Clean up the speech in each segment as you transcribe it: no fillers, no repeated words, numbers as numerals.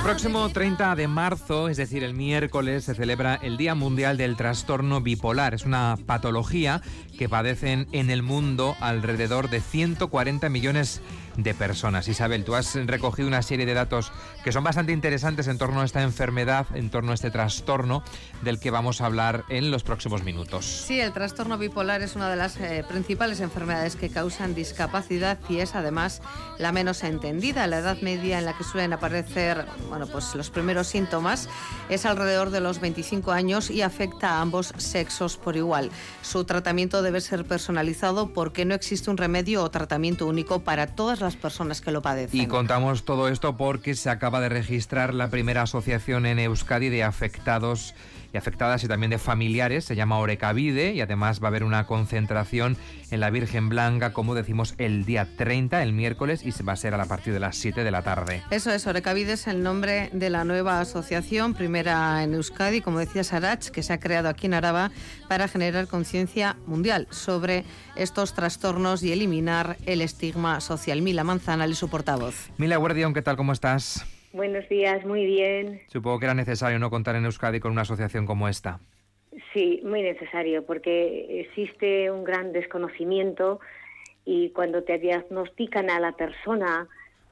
próximo 30 de marzo, es decir, el miércoles, se celebra el Día Mundial del Trastorno Bipolar. Es una patología que padecen en el mundo alrededor de 140 millones de personas. Isabel, tú has recogido una serie de datos que son bastante interesantes en torno a esta enfermedad, en torno a este trastorno del que vamos a hablar en los próximos minutos. Sí, el trastorno bipolar es una de las principales enfermedades que causan discapacidad y es además la menos entendida. La edad media en la que suelen aparecer los primeros síntomas es alrededor de los 25 años y afecta a ambos sexos por igual. Su tratamiento debe ser personalizado porque no existe un remedio o tratamiento único para todas las personas que lo padecen. Y contamos todo esto porque se acaba de registrar la primera asociación en Euskadi de afectados y afectadas y también de familiares. Se llama Orekabide y además va a haber una concentración en la Virgen Blanca, como decimos, el día 30, el miércoles, y se va a ser a partir de las 7 de la tarde. Eso es, Orekabide es el nombre de la nueva asociación, primera en Euskadi, como decía Sarach, que se ha creado aquí en Araba para generar conciencia mundial sobre estos trastornos y eliminar el estigma social. Mila Manzanal y su portavoz. Mila Guardión, ¿qué tal? ¿Cómo estás? Buenos días, muy bien. Supongo que era necesario no contar en Euskadi con una asociación como esta. Sí, muy necesario, porque existe un gran desconocimiento y cuando te diagnostican a la persona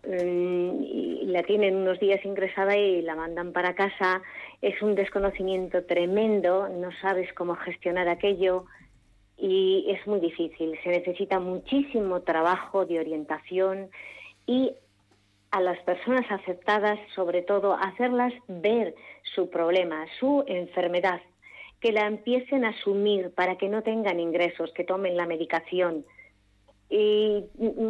y la tienen unos días ingresada y la mandan para casa, es un desconocimiento tremendo, no sabes cómo gestionar aquello y es muy difícil. Se necesita muchísimo trabajo de orientación y a las personas afectadas, sobre todo, hacerlas ver su problema, su enfermedad, que la empiecen a asumir para que no tengan ingresos, que tomen la medicación. Y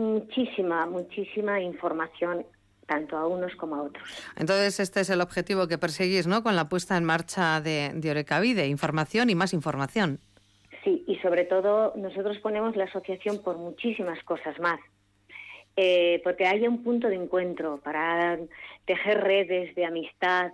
muchísima información, tanto a unos como a otros. Entonces, este es el objetivo que perseguís, ¿no?, con la puesta en marcha de Orekabide, información y más información. Sí, y sobre todo nosotros ponemos la asociación por muchísimas cosas más. Porque haya un punto de encuentro para tejer redes de amistad,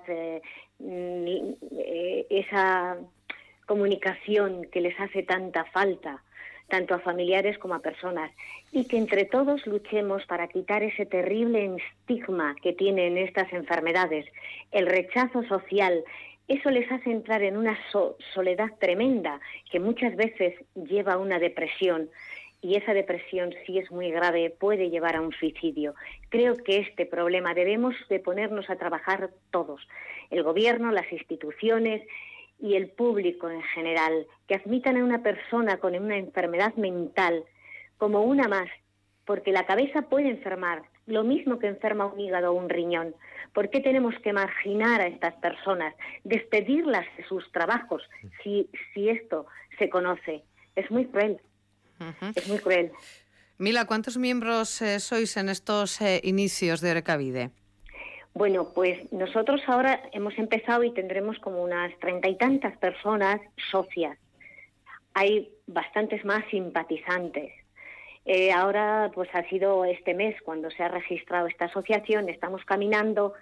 esa comunicación que les hace tanta falta, tanto a familiares como a personas, y que entre todos luchemos para quitar ese terrible estigma que tienen estas enfermedades, el rechazo social. Eso les hace entrar en una soledad tremenda que muchas veces lleva a una depresión. Y esa depresión, si es muy grave, puede llevar a un suicidio. Creo que este problema debemos de ponernos a trabajar todos, el gobierno, las instituciones y el público en general, que admitan a una persona con una enfermedad mental como una más, porque la cabeza puede enfermar, lo mismo que enferma un hígado o un riñón. ¿Por qué tenemos que marginar a estas personas, despedirlas de sus trabajos si esto se conoce? Es muy cruel. Es muy cruel. Mila, ¿cuántos miembros sois en estos inicios de Orekabide? Bueno, pues nosotros ahora hemos empezado y tendremos como unas 30 y tantas personas socias. Hay bastantes más simpatizantes. Ahora pues ha sido este mes cuando se ha registrado esta asociación, estamos caminando,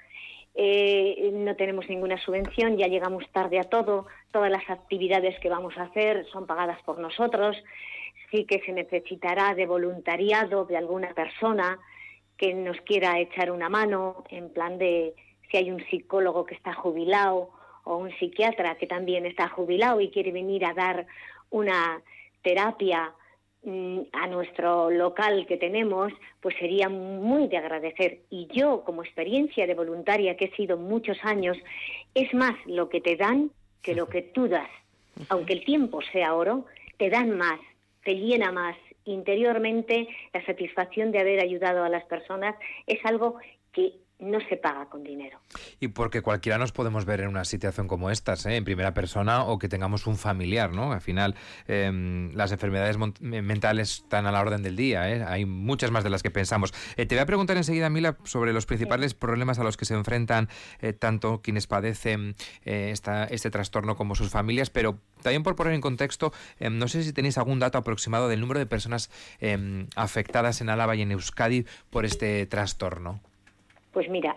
no tenemos ninguna subvención, ya llegamos tarde a todo, todas las actividades que vamos a hacer son pagadas por nosotros. Sí que se necesitará de voluntariado de alguna persona que nos quiera echar una mano, en plan de si hay un psicólogo que está jubilado o un psiquiatra que también está jubilado y quiere venir a dar una terapia a nuestro local que tenemos, pues sería muy de agradecer. Y yo, como experiencia de voluntaria que he sido muchos años, es más lo que te dan que lo que tú das. Aunque el tiempo sea oro, te dan más, te llena más. Interiormente, la satisfacción de haber ayudado a las personas es algo que no se paga con dinero. Y porque cualquiera nos podemos ver en una situación como estas, en primera persona, o que tengamos un familiar, ¿no? Al final, las enfermedades mentales están a la orden del día, hay muchas más de las que pensamos. Te voy a preguntar enseguida, Mila, sobre los principales problemas a los que se enfrentan tanto quienes padecen este trastorno como sus familias, pero también por poner en contexto, no sé si tenéis algún dato aproximado del número de personas afectadas en Álava y en Euskadi por este trastorno. Pues mira,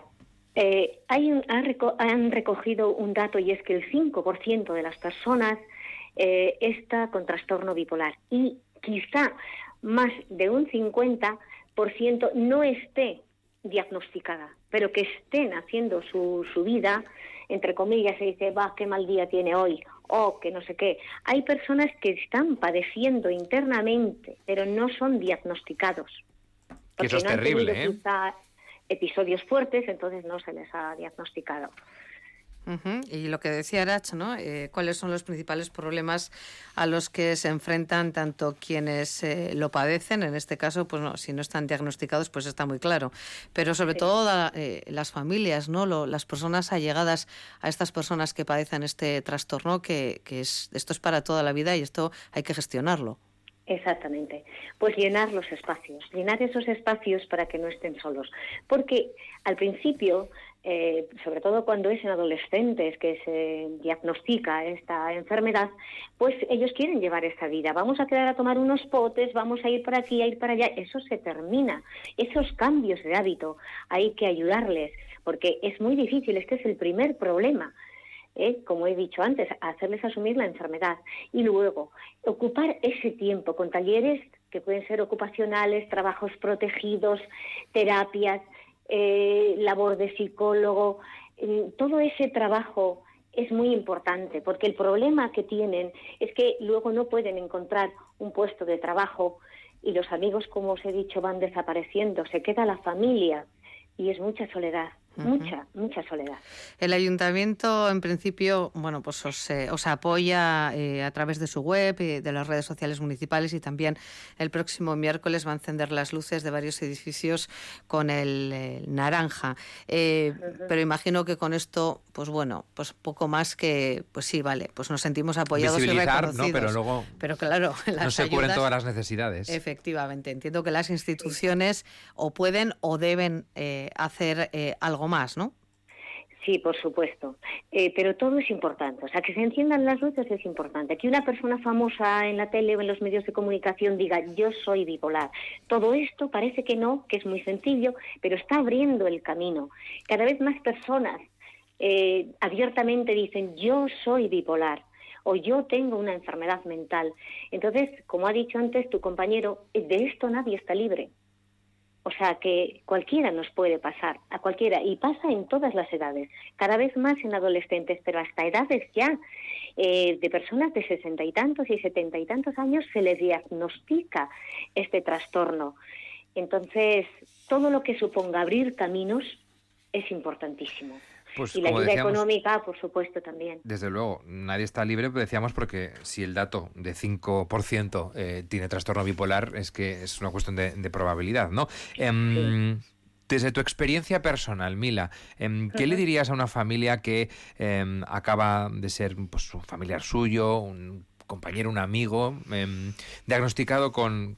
han recogido un dato y es que el 5% de las personas está con trastorno bipolar y quizá más de un 50% no esté diagnosticada, pero que estén haciendo su vida, entre comillas, se dice, va, qué mal día tiene hoy, o que no sé qué. Hay personas que están padeciendo internamente, pero no son diagnosticados. Que eso es no han terrible, tenido quizá episodios fuertes, entonces no se les ha diagnosticado. Y lo que decía Arach, ¿no? ¿Cuáles son los principales problemas a los que se enfrentan tanto quienes lo padecen? En este caso, pues no, si no están diagnosticados, pues está muy claro. Pero sobre todo las familias, ¿no? Las personas allegadas a estas personas que padecen este trastorno, esto es para toda la vida y esto hay que gestionarlo. Exactamente. Pues llenar los espacios, llenar esos espacios para que no estén solos. Porque al principio, sobre todo cuando es en adolescentes que se diagnostica esta enfermedad, pues ellos quieren llevar esta vida. Vamos a quedar a tomar unos potes, vamos a ir para aquí, a ir para allá. Eso se termina. Esos cambios de hábito hay que ayudarles, porque es muy difícil. Este es el primer problema. Como he dicho antes, hacerles asumir la enfermedad y luego ocupar ese tiempo con talleres que pueden ser ocupacionales, trabajos protegidos, terapias, labor de psicólogo. Todo ese trabajo es muy importante porque el problema que tienen es que luego no pueden encontrar un puesto de trabajo y los amigos, como os he dicho, van desapareciendo, se queda la familia y es mucha soledad. Mucha soledad. El ayuntamiento, en principio, bueno, pues os apoya a través de su web, de las redes sociales municipales y también el próximo miércoles va a encender las luces de varios edificios con el naranja. Pero imagino que con esto, pues bueno, pues poco más que, pues sí, vale, pues nos sentimos apoyados y reconocidos. ¿No? Pero luego pero claro, no se cubren todas las necesidades. Efectivamente, entiendo que las instituciones o pueden o deben hacer algo más, ¿no? Sí, por supuesto, pero todo es importante, o sea, que se enciendan las luces es importante, que una persona famosa en la tele o en los medios de comunicación diga yo soy bipolar, todo esto parece que no, que es muy sencillo, pero está abriendo el camino, cada vez más personas abiertamente dicen yo soy bipolar o yo tengo una enfermedad mental, entonces, como ha dicho antes tu compañero, de esto nadie está libre. O sea, que cualquiera nos puede pasar, a cualquiera, y pasa en todas las edades, cada vez más en adolescentes, pero hasta edades ya de personas de 60 y tantos y 70 y tantos años se les diagnostica este trastorno. Entonces, todo lo que suponga abrir caminos es importantísimo. Pues, y la ayuda económica, por supuesto, también. Desde luego, nadie está libre, pero decíamos porque si el dato de 5% tiene trastorno bipolar, es que es una cuestión de probabilidad, ¿no? Sí. Desde tu experiencia personal, Mila, ¿qué le dirías a una familia que acaba de ser pues, un familiar suyo, un compañero, un amigo, diagnosticado con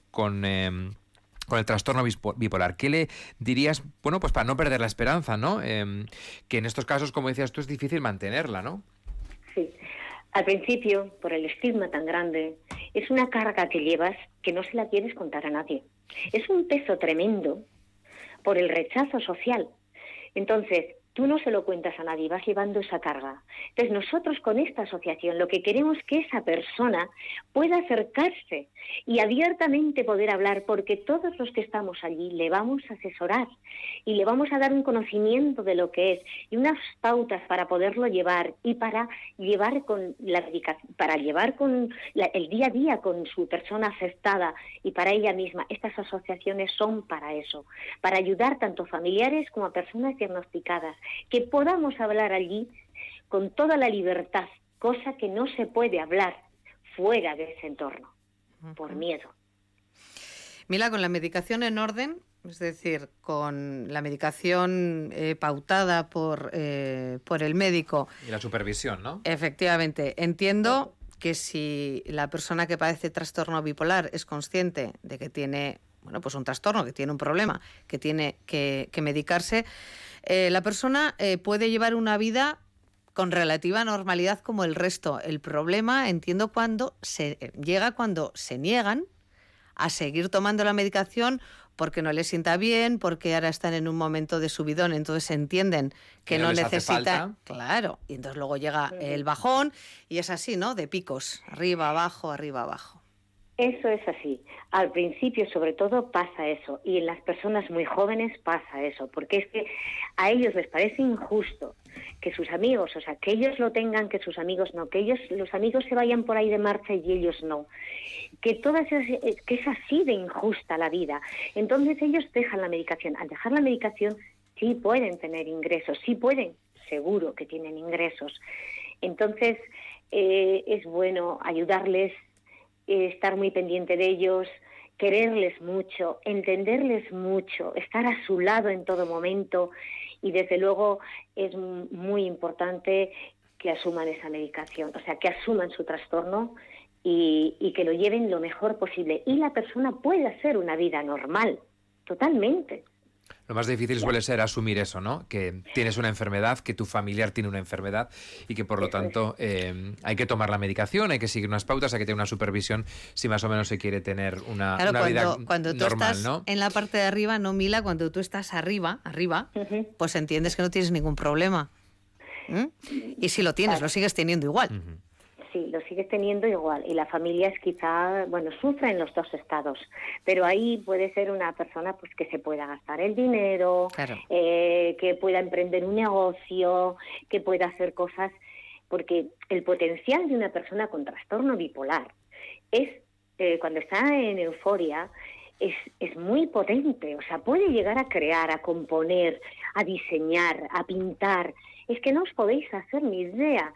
el trastorno bipolar? ¿Qué le dirías, bueno, pues para no perder la esperanza, ¿no? Que en estos casos, como decías tú, es difícil mantenerla, ¿no? Sí. Al principio, por el estigma tan grande, es una carga que llevas que no se la quieres contar a nadie. Es un peso tremendo por el rechazo social. Entonces, tú no se lo cuentas a nadie, vas llevando esa carga. Entonces, nosotros con esta asociación lo que queremos es que esa persona pueda acercarse y abiertamente poder hablar, porque todos los que estamos allí le vamos a asesorar y le vamos a dar un conocimiento de lo que es y unas pautas para poderlo llevar y para llevar con el día a día con su persona afectada y para ella misma. Estas asociaciones son para eso, para ayudar tanto a familiares como a personas diagnosticadas, que podamos hablar allí con toda la libertad, cosa que no se puede hablar fuera de ese entorno, por miedo. Mila, con la medicación en orden, es decir, con la medicación pautada por el médico. Y la supervisión, ¿no? Efectivamente. Entiendo que si la persona que padece trastorno bipolar es consciente de que tiene, bueno, pues un trastorno, que tiene un problema, que tiene que medicarse, la persona puede llevar una vida con relativa normalidad como el resto. El problema, entiendo, cuando se niegan a seguir tomando la medicación porque no les sienta bien, porque ahora están en un momento de subidón, entonces entienden que no necesitan. Claro, y entonces luego llega el bajón y es así, ¿no? De picos, arriba, abajo, arriba, abajo. Eso es así. Al principio, sobre todo, pasa eso. Y en las personas muy jóvenes pasa eso. Porque es que a ellos les parece injusto que sus amigos, o sea, que ellos lo tengan, que sus amigos no, que los amigos se vayan por ahí de marcha y ellos no. Que es así de injusta la vida. Entonces ellos dejan la medicación. Al dejar la medicación sí pueden tener ingresos, sí pueden, seguro que tienen ingresos. Entonces es bueno ayudarles, estar muy pendiente de ellos, quererles mucho, entenderles mucho, estar a su lado en todo momento, y desde luego es muy importante que asuman esa medicación, o sea, que asuman su trastorno y que lo lleven lo mejor posible. Y la persona puede hacer una vida normal, totalmente. Lo más difícil suele ser asumir eso, ¿no? Que tienes una enfermedad, que tu familiar tiene una enfermedad y que por lo tanto hay que tomar la medicación, hay que seguir unas pautas, hay que tener una supervisión si más o menos se quiere tener una vida cuando tú normal, estás ¿no? en la parte de arriba, no, Mila, cuando tú estás arriba, Uh-huh. pues entiendes que no tienes ningún problema. Y si lo tienes, lo sigues teniendo igual. Uh-huh. Sí, lo sigues teniendo igual. Y la familia es quizá, bueno, sufre en los dos estados. Pero ahí puede ser una persona pues que se pueda gastar el dinero, Claro. Que pueda emprender un negocio, que pueda hacer cosas. Porque el potencial de una persona con trastorno bipolar es, cuando está en euforia, es muy potente. O sea, puede llegar a crear, a componer, a diseñar, a pintar. Es que no os podéis hacer ni idea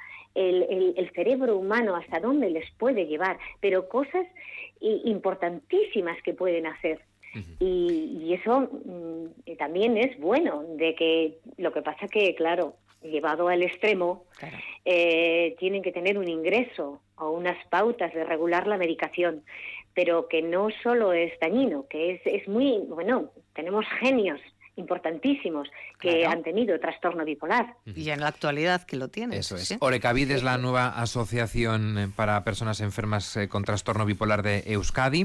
el cerebro humano hasta dónde les puede llevar, pero cosas importantísimas que pueden hacer. Uh-huh. Y eso también es bueno, de que lo que pasa que, claro, llevado al extremo, Claro. Tienen que tener un ingreso o unas pautas de regular la medicación, pero que no solo es dañino, que es muy, bueno, tenemos genios importantísimos que Claro. han tenido trastorno bipolar. Y en la actualidad que lo tienes. Eso es. ¿sí? Orecavid es la nueva asociación para personas enfermas con trastorno bipolar de Euskadi.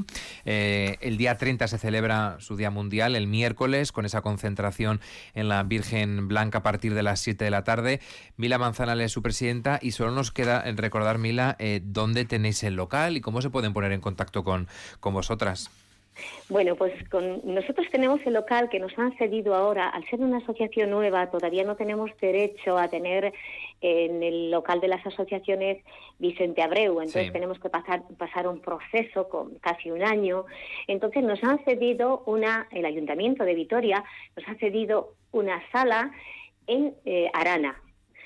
El día 30 se celebra su Día Mundial, el miércoles, con esa concentración en la Virgen Blanca a partir de las 7 de la tarde. Mila Manzanal es su presidenta y solo nos queda recordar, Mila, dónde tenéis el local y cómo se pueden poner en contacto con vosotras. Bueno, pues nosotros tenemos el local que nos han cedido ahora. Al ser una asociación nueva, todavía no tenemos derecho a tener en el local de las asociaciones Vicente Abreu. Entonces Sí. tenemos que pasar un proceso con casi un año. Entonces nos han cedido el Ayuntamiento de Vitoria nos ha cedido una sala en Arana.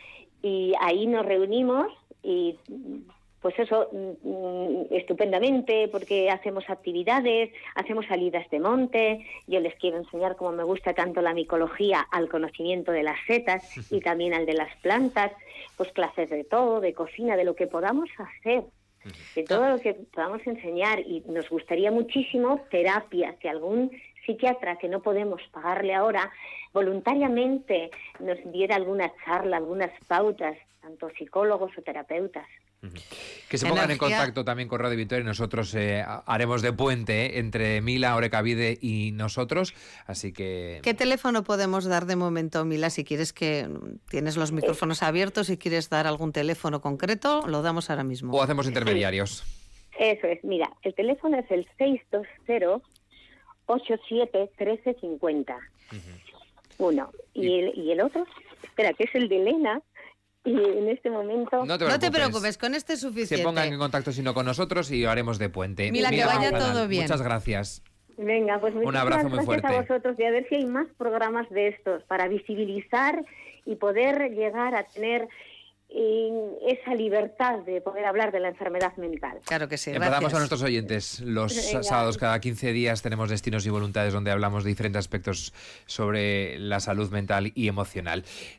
Y ahí nos reunimos y pues eso, estupendamente, porque hacemos actividades, hacemos salidas de monte. Yo les quiero enseñar cómo me gusta tanto la micología al conocimiento de las setas y también al de las plantas, pues clases de todo, de cocina, de lo que podamos hacer, de todo lo que podamos enseñar. Y nos gustaría muchísimo terapias, que algún psiquiatra que no podemos pagarle ahora, voluntariamente nos diera alguna charla, algunas pautas, tanto psicólogos o terapeutas. Que se pongan en Energía. contacto también con Radio Vitoria y nosotros haremos de puente entre Mila, Orekabide y nosotros, así que... ¿Qué teléfono podemos dar de momento, Mila? Si quieres que tienes los micrófonos abiertos, si quieres dar algún teléfono concreto, lo damos ahora mismo. O hacemos intermediarios. Eso es, mira, el teléfono es el 620-87-1350. Uno. Y el otro, espera, que es el de Elena, y en este momento... No No te preocupes, con este es suficiente. Se pongan en contacto si no con nosotros y haremos de puente. Mila, que vaya Manzanal, todo bien. Muchas gracias. Venga, pues Un abrazo muy muchísimas gracias fuerte. a vosotros, y a ver si hay más programas de estos para visibilizar y poder llegar a tener esa libertad de poder hablar de la enfermedad mental. Claro que sí, Empezamos gracias. a nuestros oyentes. Los Venga. sábados cada 15 días tenemos Destinos y Voluntades donde hablamos de diferentes aspectos sobre la salud mental y emocional.